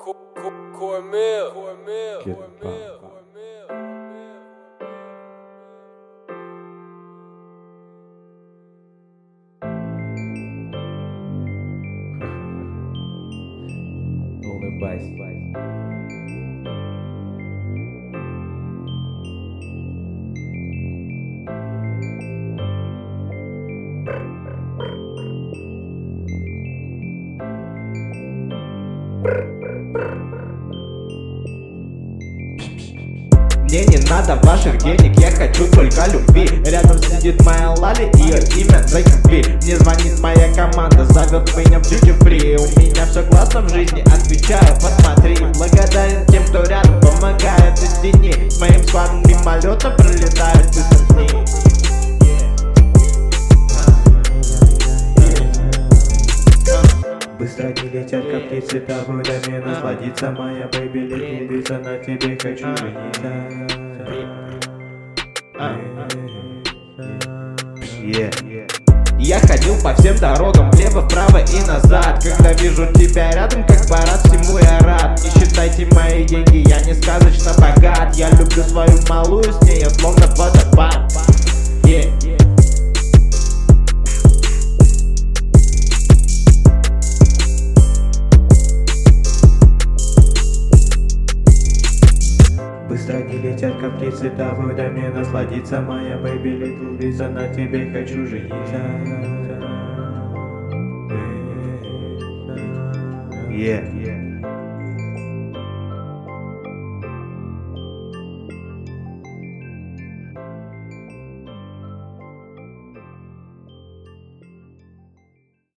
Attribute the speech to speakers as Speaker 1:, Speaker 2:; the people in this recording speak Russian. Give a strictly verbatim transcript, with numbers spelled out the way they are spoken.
Speaker 1: Cormel, Cormel, Cormel, Cormel.
Speaker 2: Улыбайся. Мне не надо ваших денег, я хочу только любви. Рядом сидит моя Лали, ее имя Закипи. Мне звонит моя команда, зовет меня в duty free. У меня все классно в жизни, отвечаю, посмотри. Благодарен тем, кто рядом помогает из тени. С моим складом мимолетом пролетают быстро дни. Быстро не летят, как птицы, тобой дай мне насладиться. Моя бэйби летит близко, на тебе хочу жениться. Yeah. Я ходил по всем дорогам, влево, вправо и назад. Когда вижу тебя рядом, как парад, всему я рад. Не считайте мои деньги, я не сказочно богат. Я люблю свою малую, с ней я словно водопад. Yeah. Быстро не летят, как птицы, тобой дай мне насладиться. Моя бэйби летит близко, на тебе хочу жениться. Yeah.